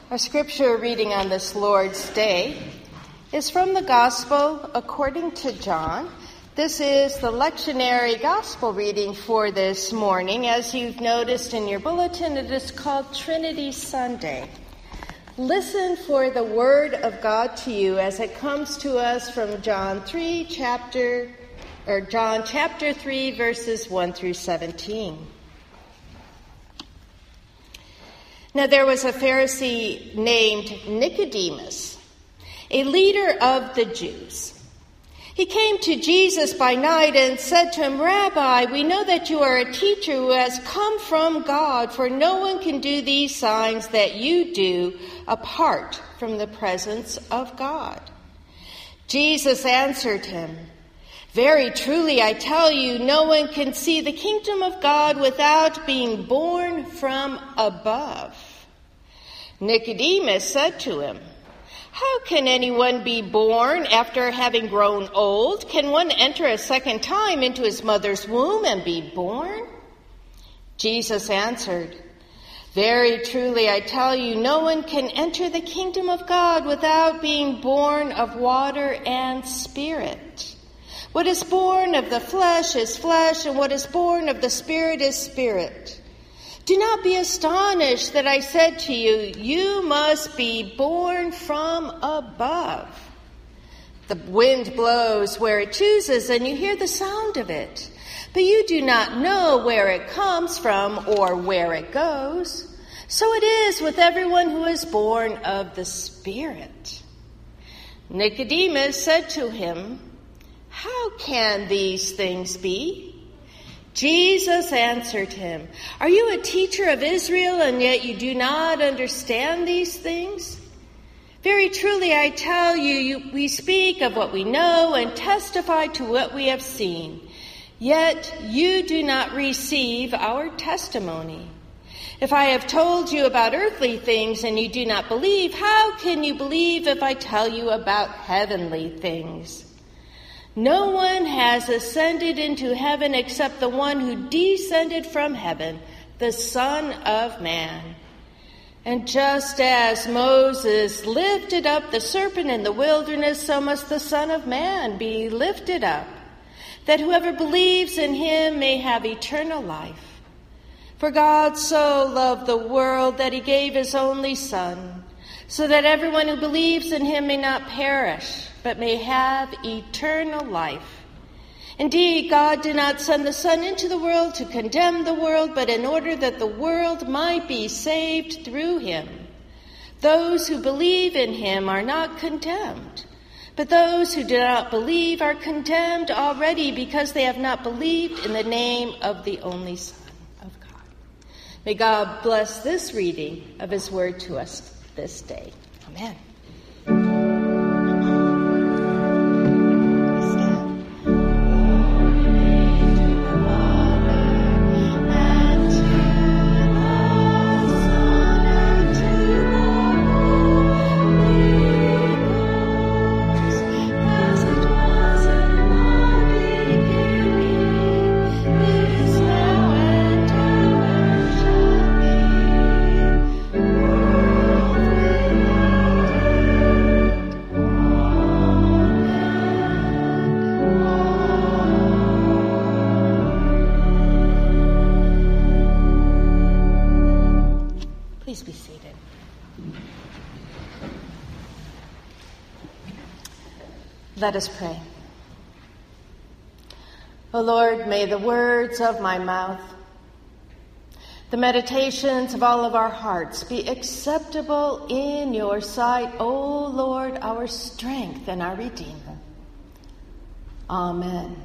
Our scripture reading on this Lord's Day is from the Gospel according to John. This is the lectionary gospel reading for this morning. As you've noticed in your bulletin, it is called Trinity Sunday. Listen for the word of God to you as it comes to us from John chapter 3, verses 1 through 17. Now there was a Pharisee named Nicodemus, a leader of the Jews. He came to Jesus by night and said to him, "Rabbi, we know that you are a teacher who has come from God, for no one can do these signs that you do apart from the presence of God." Jesus answered him, "Very truly, I tell you, no one can see the kingdom of God without being born from above." Nicodemus said to him, "How can anyone be born after having grown old? Can one enter a second time into his mother's womb and be born?" Jesus answered, "Very truly, I tell you, no one can enter the kingdom of God without being born of water and spirit. What is born of the flesh is flesh, and what is born of the spirit is spirit. Do not be astonished that I said to you, you must be born from above. The wind blows where it chooses, and you hear the sound of it, but you do not know where it comes from or where it goes. So it is with everyone who is born of the Spirit." Nicodemus said to him, "How can these things be?" Jesus answered him, "Are you a teacher of Israel, and yet you do not understand these things? Very truly, I tell you, we speak of what we know and testify to what we have seen, yet you do not receive our testimony. If I have told you about earthly things and you do not believe, how can you believe if I tell you about heavenly things? No one has ascended into heaven except the one who descended from heaven, the Son of Man. And just as Moses lifted up the serpent in the wilderness, so must the Son of Man be lifted up, that whoever believes in him may have eternal life. For God so loved the world that he gave his only Son, so that everyone who believes in him may not perish, but may have eternal life. Indeed, God did not send the Son into the world to condemn the world, but in order that the world might be saved through him. Those who believe in him are not condemned, but those who do not believe are condemned already because they have not believed in the name of the only Son of God." May God bless this reading of his word to us this day. Amen. Please be seated. Let us pray. O Lord, may the words of my mouth, the meditations of all of our hearts be acceptable in your sight, O Lord, our strength and our Redeemer. Amen.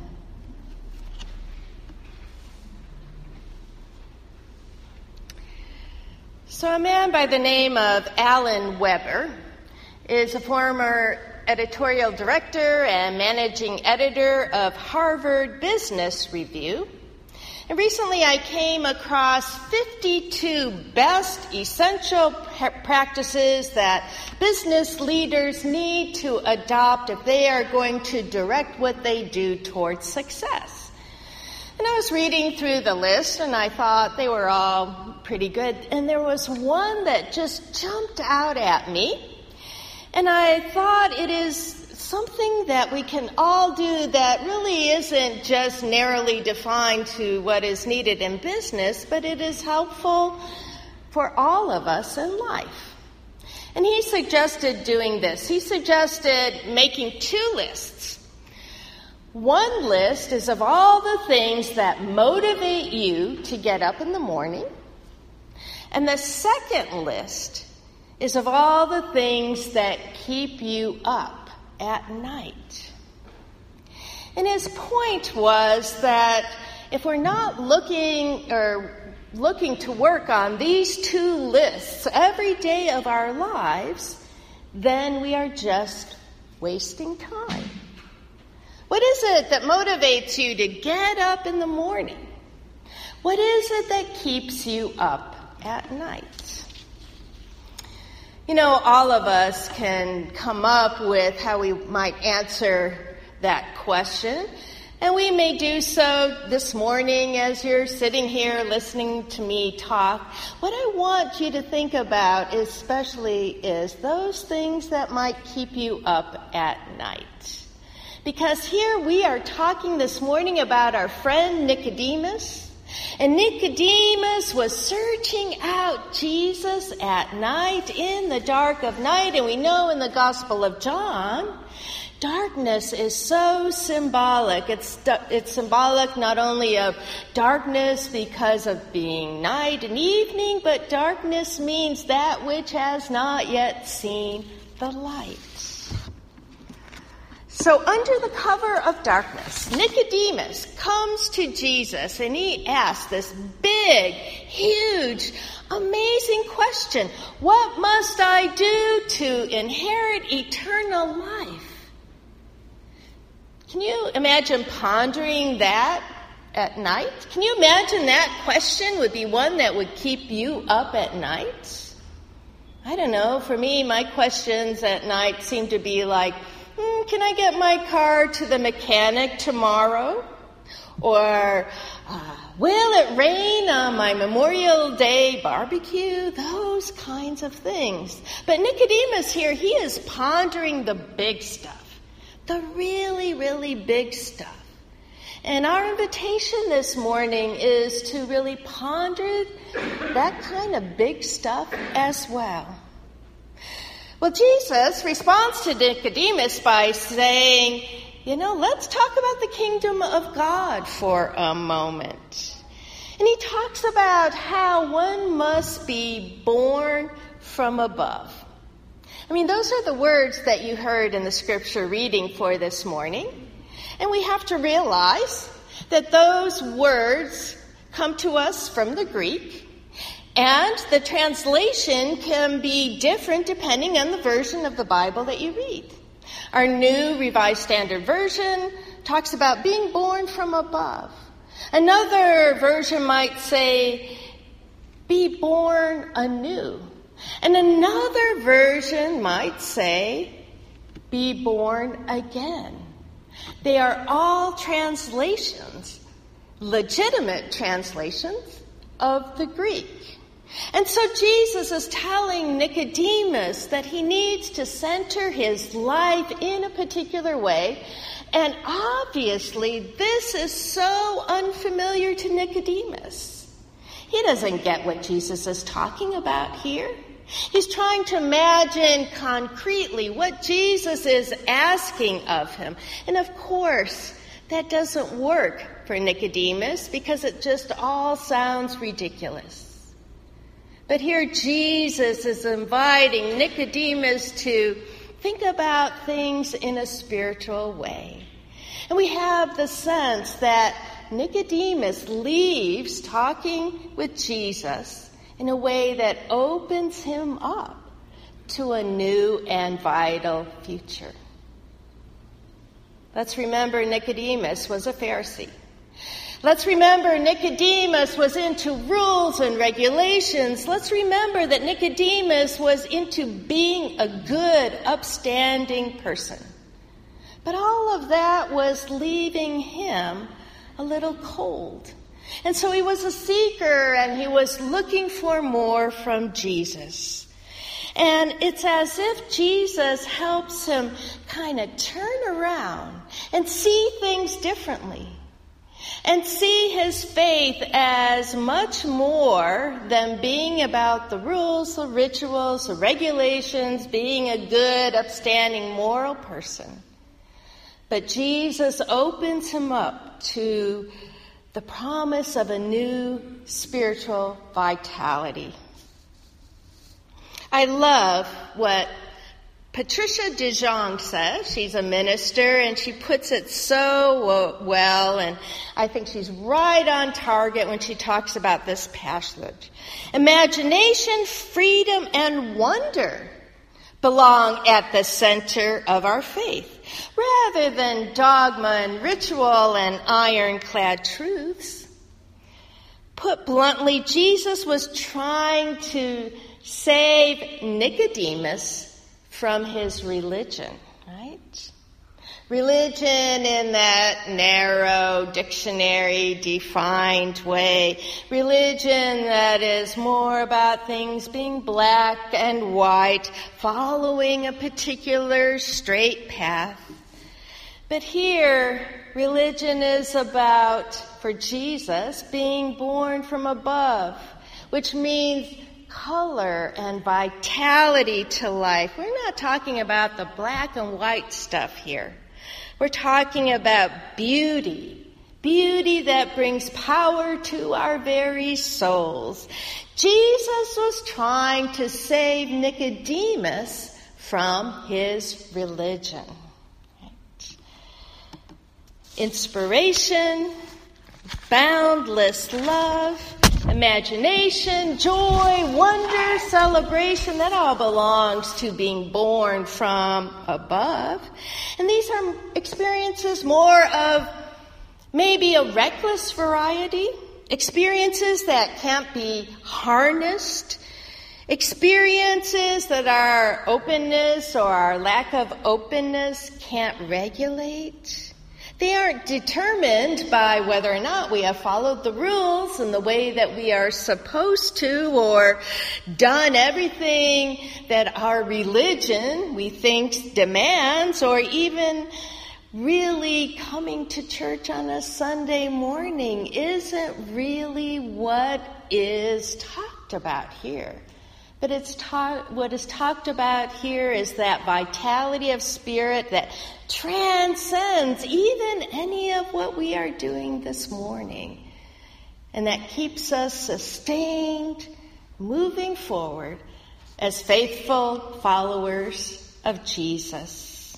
So a man by the name of Alan Weber is a former editorial director and managing editor of Harvard Business Review. And recently I came across 52 best essential practices that business leaders need to adopt if they are going to direct what they do towards success. And And I was reading through the list, and I thought they were all pretty good. And there was one that just jumped out at me. And I thought it is something that we can all do that really isn't just narrowly defined to what is needed in business, but it is helpful for all of us in life. And he suggested doing this. He suggested making 2 lists. One list is of all the things that motivate you to get up in the morning. And the second list is of all the things that keep you up at night. And his point was that if we're not looking to work on these 2 lists every day of our lives, then we are just wasting time. What is it that motivates you to get up in the morning? What is it that keeps you up at night? You know, all of us can come up with how we might answer that question. And we may do so this morning as you're sitting here listening to me talk. What I want you to think about especially is those things that might keep you up at night. Because here we are talking this morning about our friend Nicodemus. And Nicodemus was searching out Jesus at night, in the dark of night. And we know in the Gospel of John, darkness is so symbolic. It's symbolic not only of darkness because of being night and evening, but darkness means that which has not yet seen the light. So under the cover of darkness, Nicodemus comes to Jesus and he asks this big, huge, amazing question. What must I do to inherit eternal life? Can you imagine pondering that at night? Can you imagine that question would be one that would keep you up at night? I don't know. For me, my questions at night seem to be like, can I get my car to the mechanic tomorrow? Or will it rain on my Memorial Day barbecue? Those kinds of things. But Nicodemus here, he is pondering the big stuff. The really, really big stuff. And our invitation this morning is to really ponder that kind of big stuff as well. Well, Jesus responds to Nicodemus by saying, let's talk about the kingdom of God for a moment. And he talks about how one must be born from above. I mean, those are the words that you heard in the scripture reading for this morning. And we have to realize that those words come to us from the Greek. And the translation can be different depending on the version of the Bible that you read. Our New Revised Standard Version talks about being born from above. Another version might say, be born anew. And another version might say, be born again. They are all translations, legitimate translations of the Greek. And so Jesus is telling Nicodemus that he needs to center his life in a particular way. And obviously, this is so unfamiliar to Nicodemus. He doesn't get what Jesus is talking about here. He's trying to imagine concretely what Jesus is asking of him. And of course, that doesn't work for Nicodemus because it just all sounds ridiculous. But here Jesus is inviting Nicodemus to think about things in a spiritual way. And we have the sense that Nicodemus leaves talking with Jesus in a way that opens him up to a new and vital future. Let's remember Nicodemus was a Pharisee. Let's remember Nicodemus was into rules and regulations. Let's remember that Nicodemus was into being a good, upstanding person. But all of that was leaving him a little cold. And so he was a seeker, and he was looking for more from Jesus. And it's as if Jesus helps him kind of turn around and see things differently, and see his faith as much more than being about the rules, the rituals, the regulations, being a good, upstanding, moral person. But Jesus opens him up to the promise of a new spiritual vitality. I love what Patricia DeJong says. She's a minister, and she puts it so well, and I think she's right on target when she talks about this passage. Imagination, freedom, and wonder belong at the center of our faith, rather than dogma and ritual and ironclad truths. Put bluntly, Jesus was trying to save Nicodemus from his religion, right? Religion in that narrow, dictionary-defined way. Religion that is more about things being black and white, following a particular straight path. But here, religion is about, for Jesus, being born from above, which means color and vitality to life. We're not talking about the black and white stuff here. We're talking about beauty that brings power to our very souls. Jesus was trying to save Nicodemus from his religion. Right? Inspiration, boundless love, imagination, joy, wonder, celebration, that all belongs to being born from above. And these are experiences more of maybe a reckless variety, experiences that can't be harnessed, experiences that our openness or our lack of openness can't regulate. They aren't determined by whether or not we have followed the rules in the way that we are supposed to, or done everything that our religion, we think, demands, or even really coming to church on a Sunday morning isn't really what is talked about here. But what is talked about here is that vitality of spirit that transcends even any of what we are doing this morning, and that keeps us sustained, moving forward as faithful followers of Jesus.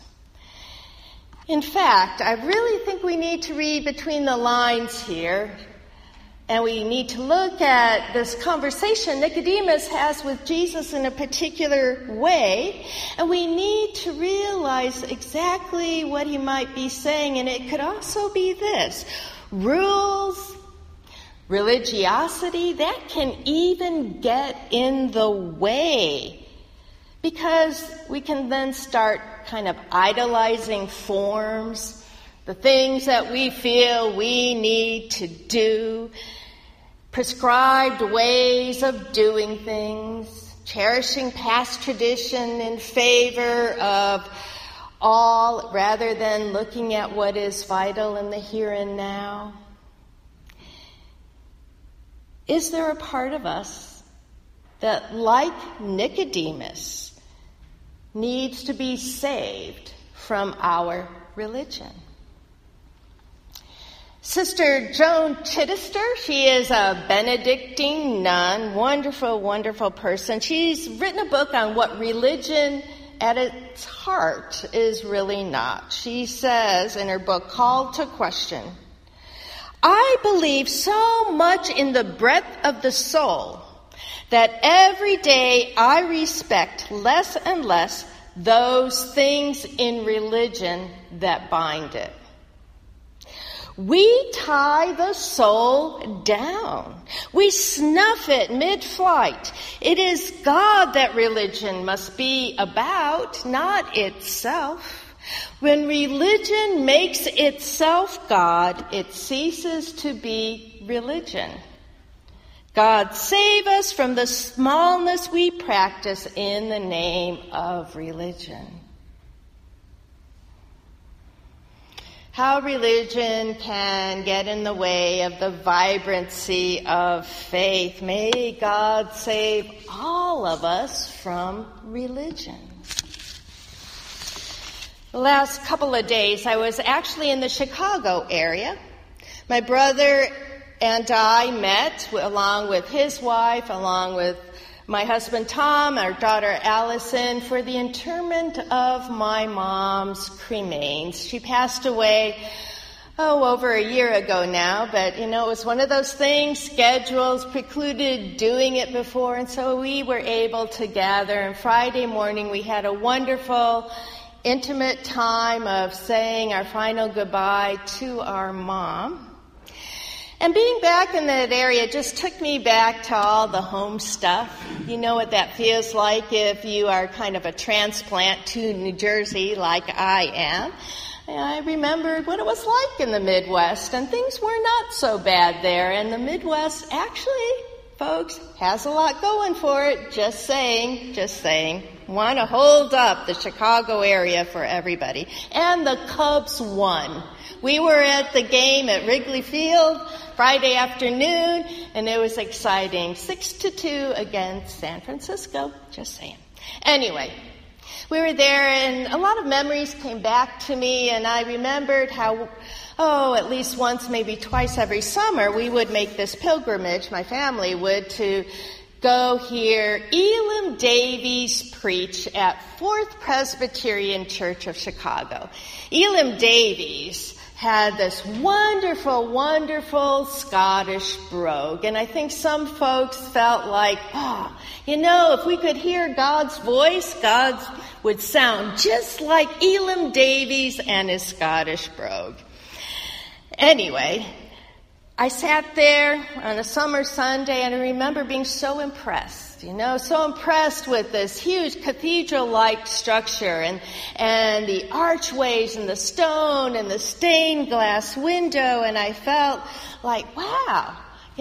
In fact, I really think we need to read between the lines here. And we need to look at this conversation Nicodemus has with Jesus in a particular way. And we need to realize exactly what he might be saying. And it could also be this: rules, religiosity, that can even get in the way. Because we can then start kind of idolizing forms, the things that we feel we need to do, prescribed ways of doing things, cherishing past tradition in favor of all rather than looking at what is vital in the here and now. Is there a part of us that, like Nicodemus, needs to be saved from our religion? Sister Joan Chittister, she is a Benedictine nun, wonderful, wonderful person. She's written a book on what religion at its heart is really not. She says in her book, Call to Question, I believe so much in the breadth of the soul that every day I respect less and less those things in religion that bind it. We tie the soul down. We snuff it mid-flight. It is God that religion must be about, not itself. When religion makes itself God, it ceases to be religion. God save us from the smallness we practice in the name of religion. How religion can get in the way of the vibrancy of faith. May God save all of us from religion. The last couple of days, I was actually in the Chicago area. My brother and I met, along with his wife, along with my husband Tom, our daughter Allison, for the interment of my mom's cremains. She passed away, over a year ago now, but, it was one of those things, schedules precluded doing it before, and so we were able to gather, and Friday morning we had a wonderful, intimate time of saying our final goodbye to our mom. And being back in that area just took me back to all the home stuff. You know what that feels like if you are kind of a transplant to New Jersey like I am. And I remembered what it was like in the Midwest, and things were not so bad there. And the Midwest actually, folks, has a lot going for it. Just saying. Want to hold up the Chicago area for everybody. And the Cubs won. We were at the game at Wrigley Field Friday afternoon, and it was exciting. 6-2 against San Francisco. Just saying. Anyway, we were there, and a lot of memories came back to me, and I remembered how, at least once, maybe twice every summer, we would make this pilgrimage, my family would, to go hear Elam Davies preach at Fourth Presbyterian Church of Chicago. Elam Davies had this wonderful, wonderful Scottish brogue. And I think some folks felt like, if we could hear God's voice, God would sound just like Elam Davies and his Scottish brogue. Anyway, I sat there on a summer Sunday, and I remember being so impressed, so impressed with this huge cathedral-like structure and the archways and the stone and the stained glass window, and I felt like, wow,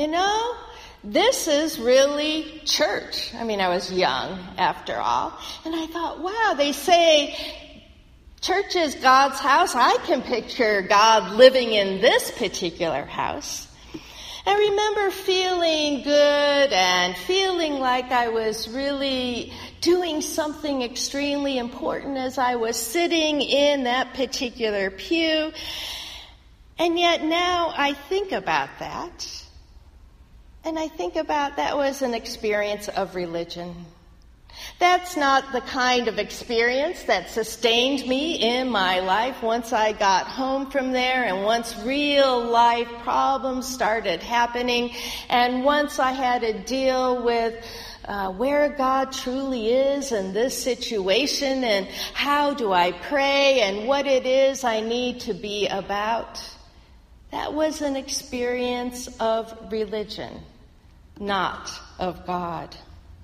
this is really church. I mean, I was young after all, and I thought, wow, they say church is God's house. I can picture God living in this particular house. I remember feeling good and feeling like I was really doing something extremely important as I was sitting in that particular pew. And yet now I think about that, and I think about that was an experience of religion. That's not the kind of experience that sustained me in my life once I got home from there, and once real life problems started happening, and once I had to deal with where God truly is in this situation, and how do I pray, and what it is I need to be about. That was an experience of religion, not of God.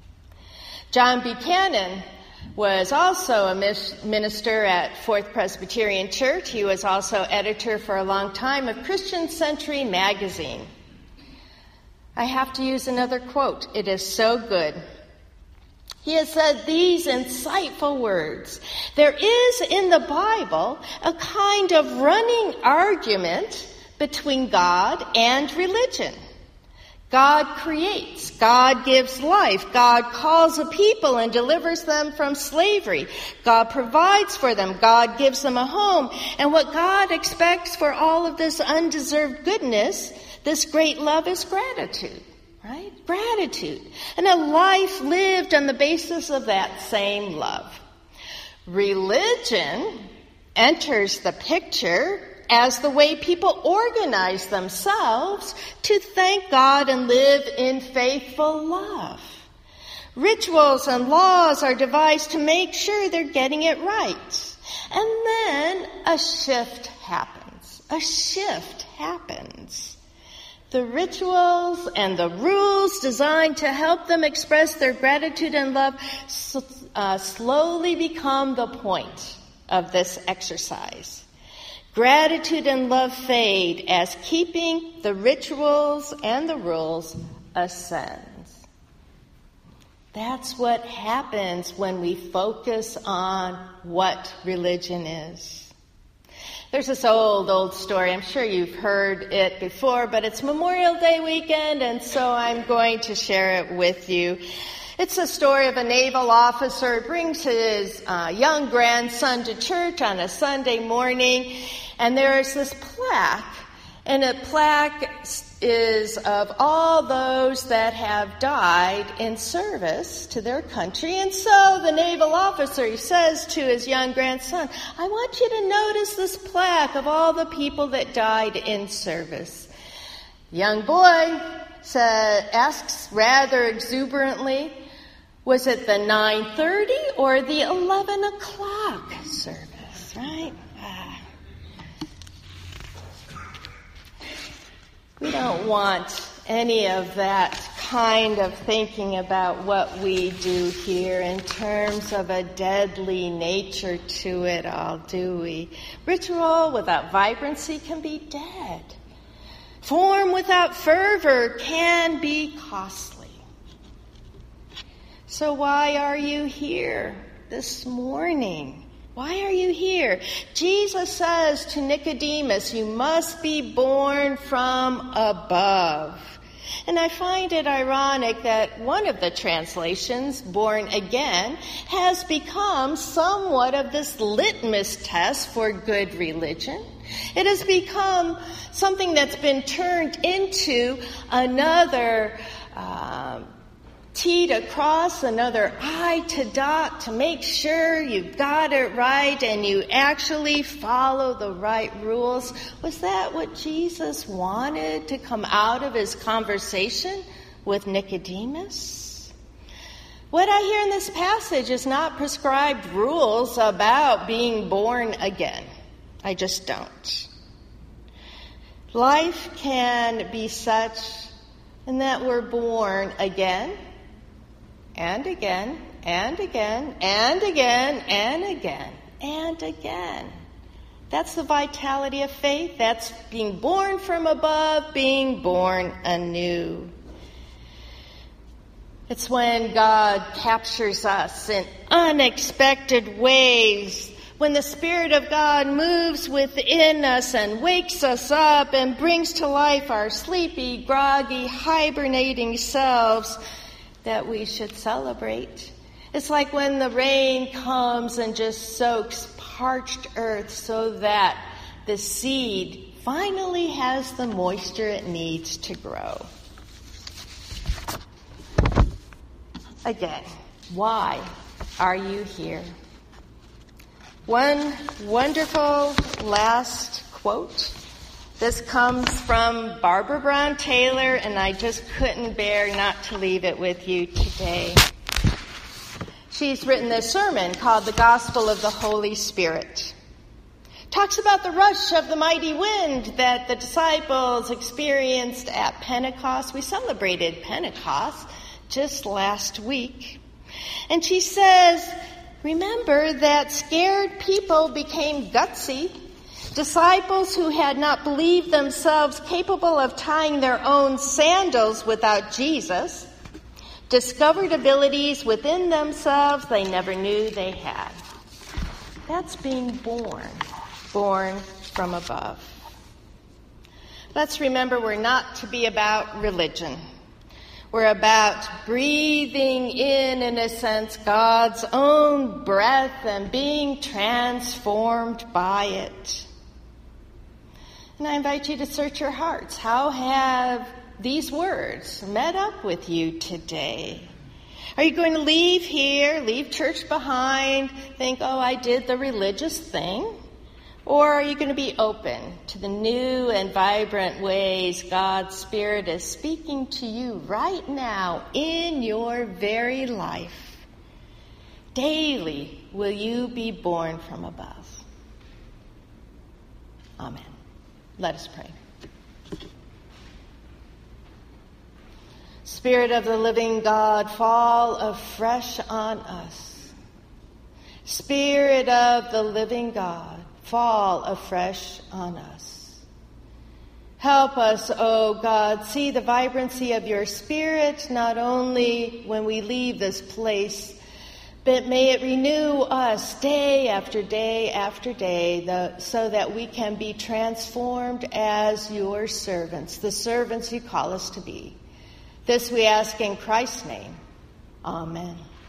John Buchanan was also a minister at Fourth Presbyterian Church. He was also editor for a long time of Christian Century magazine. I have to use another quote. It is so good. He has said these insightful words. There is in the Bible a kind of running argument between God and religion. God creates, God gives life, God calls a people and delivers them from slavery. God provides for them, God gives them a home. And what God expects for all of this undeserved goodness, this great love, is gratitude, right? Gratitude. And a life lived on the basis of that same love. Religion enters the picture as the way people organize themselves to thank God and live in faithful love. Rituals and laws are devised to make sure they're getting it right. And then a shift happens. The rituals and the rules designed to help them express their gratitude and love slowly become the point of this exercise. Gratitude and love fade as keeping the rituals and the rules ascends. That's what happens when we focus on what religion is. There's this old story. I'm sure you've heard it before, but it's Memorial Day weekend, and so I'm going to share it with you. It's a story of a naval officer who brings his young grandson to church on a Sunday morning, and there's this plaque, and the plaque is of all those that have died in service to their country. And so the naval officer, he says to his young grandson, I want you to notice this plaque of all the people that died in service. The young boy asks rather exuberantly, was it the 9:30 or the 11 o'clock service, right? We don't want any of that kind of thinking about what we do here in terms of a deadly nature to it all, do we? Ritual without vibrancy can be dead. Form without fervor can be costly. So why are you here this morning? Why are you here? Jesus says to Nicodemus, you must be born from above. And I find it ironic that one of the translations, born again, has become somewhat of this litmus test for good religion. It has become something that's been turned into another T to cross, another I to dot, to make sure you've got it right and you actually follow the right rules. Was that what Jesus wanted to come out of his conversation with Nicodemus? What I hear in this passage is not prescribed rules about being born again. I just don't. Life can be such in that we're born again, and again, and again, and again, and again, and again. That's the vitality of faith. That's being born from above, being born anew. It's when God captures us in unexpected ways, when the Spirit of God moves within us and wakes us up and brings to life our sleepy, groggy, hibernating selves, that we should celebrate. It's like when the rain comes and just soaks parched earth so that the seed finally has the moisture it needs to grow. Again, why are you here? One wonderful last quote. This comes from Barbara Brown Taylor, and I just couldn't bear not to leave it with you today. She's written this sermon called The Gospel of the Holy Spirit. Talks about the rush of the mighty wind that the disciples experienced at Pentecost. We celebrated Pentecost just last week. And she says, remember that scared people became gutsy. Disciples who had not believed themselves capable of tying their own sandals without Jesus discovered abilities within themselves they never knew they had. That's being born from above. Let's remember we're not to be about religion. We're about breathing in a sense, God's own breath and being transformed by it. And I invite you to search your hearts. How have these words met up with you today? Are you going to leave here, leave church behind, think, oh, I did the religious thing? Or are you going to be open to the new and vibrant ways God's Spirit is speaking to you right now in your very life? Daily will you be born from above. Amen. Let us pray. Spirit of the living God, fall afresh on us. Spirit of the living God, fall afresh on us. Help us, O God, see the vibrancy of your Spirit, not only when we leave this place, but may it renew us day after day after day, so that we can be transformed as your servants, the servants you call us to be. This we ask in Christ's name. Amen.